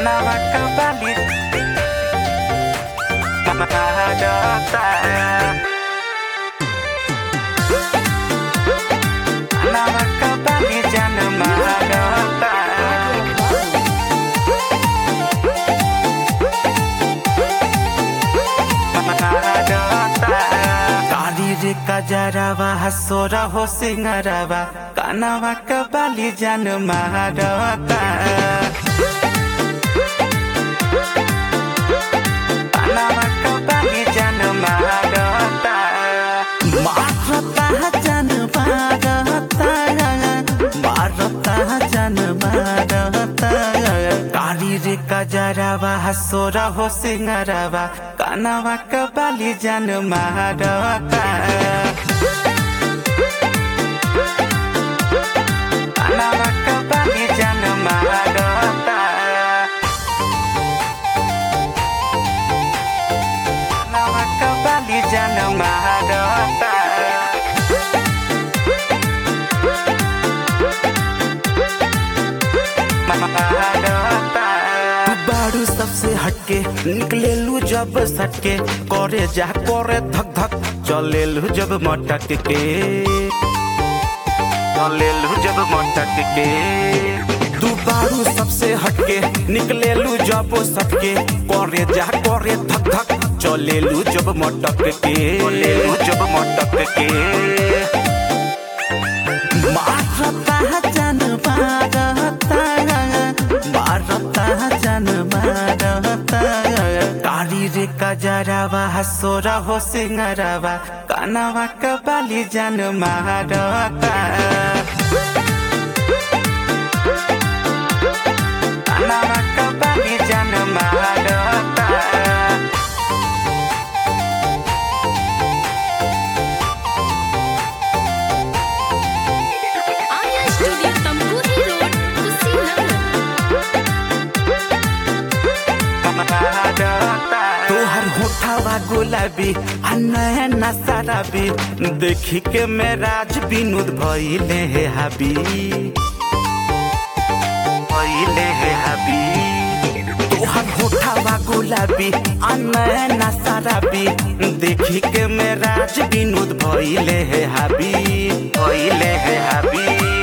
Kenapa kembali menghadap Kenapa kembali jangan menghadap Karir kajarawa hasora ho singarawa Kenapa kembali jangan menghadap Kajarawa hasora ho singarawa Kenapa kembali jangan menghadap Kenapa kembali jangan menghadap Kenapa kembali jangan menghadap बारू सबसे हटके निकले लू जब सटके करे जा करे धक धक चले लू जब मटक के चले लू जब मटक के तू बारू सबसे हटके निकले लू जब सटके करे जा करे धक धक चले लू जब मटक के चले लू जब मटक के मारता जन Kajarawa hasora ho singarawa Kenapa kembali jangan menghadap Kenapa kembali jangan menghadap Arya Studio Tambuhi Road, Kushinagar. तोहर होठवा गुलाबी नैना शराबी देखी के मेराज विनोद भइले हे हाबी भइले हे हाबी तोहर होठवा गुलाबी नैना शराबी देखी के मेराज विनोद भइले हे हाबी भइले हे हाबी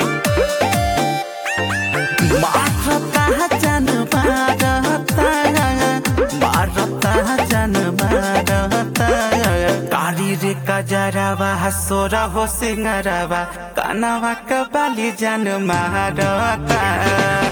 मारता जन Kajarawa hasora ho singarawa Kenapa kembali jangan menghadap